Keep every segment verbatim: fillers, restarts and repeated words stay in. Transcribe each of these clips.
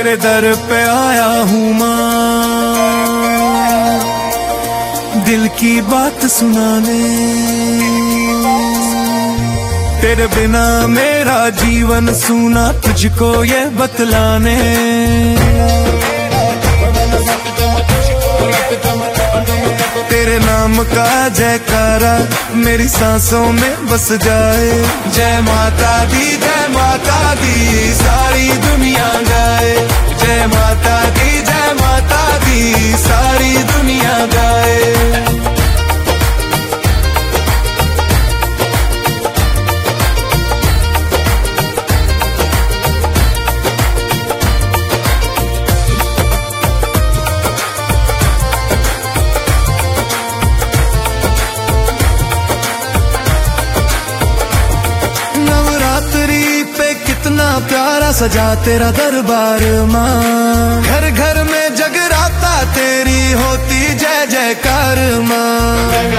तेरे दर पे आया हूँ माँ, दिल की बात सुनाने। तेरे बिना मेरा जीवन सूना, तुझको ये बतलाने। तेरे नाम का जयकारा मेरी सांसों में बस जाए। जय माता दी, जय माता दी, सारी दुनिया गाए। जय माता दी, जय माता दी, सारी दुनिया गाए। प्यारा सजा तेरा दरबार माँ, घर घर में जगराता तेरी होती जय जयकार माँ।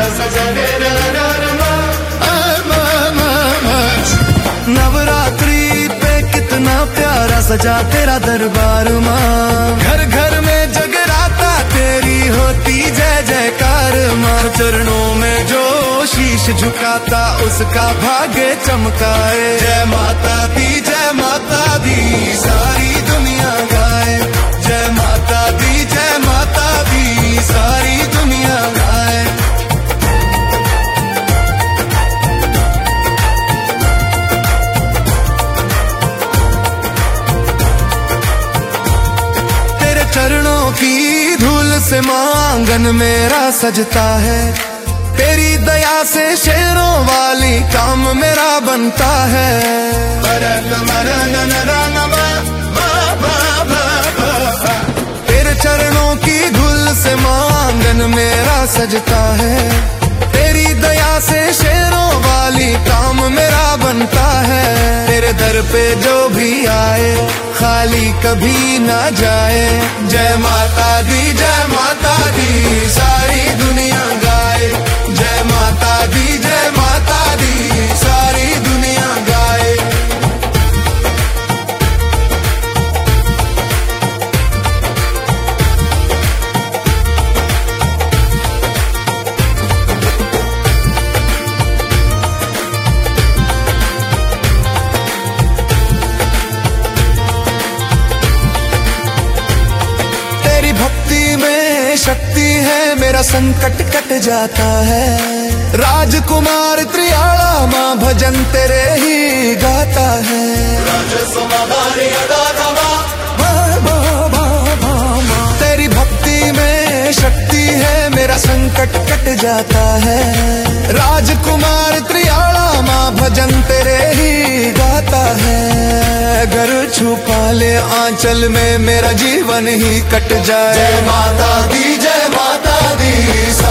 नवरात्रि पे कितना प्यारा सजा तेरा दरबार माँ, घर घर में जगराता तेरी होती जय जयकार माँ। चरणों में जो शीश झुकाता उसका भाग्य चमकाए। जय माता दी, जय माता दी, सारी दुनिया गाए। जय माता दी, जय माता दी, सारी दुनिया गाए। तेरे चरणों की धूल से आंगन मेरा सजता है। तेरी दया से शेरों वाली काम मेरा बनता है। तेरे चरणों की धूल से आंगन मेरा सजता है। तेरी दया से शेरों वाली काम मेरा बनता है। तेरे दर पे जो भी आए खाली कभी ना जाए। जय माता दी, जय माता दी, सारी दुनिया गाए। जय माता दी, जय माता दी, सारी दुनिया गाए। तेरी भक्ति में शक्ति है, मेरा संकट कट जाता है। राजकुमार त्रियाला माँ भजन तेरे ही गाता है। तेरी भक्ति में शक्ति है, मेरा संकट कट जाता है। राजकुमार त्रियाला माँ भजन तेरे ही गाता है। अगर छुपा ले आंचल में मेरा जीवन ही कट जाए। जय माता दी, जय माता दी,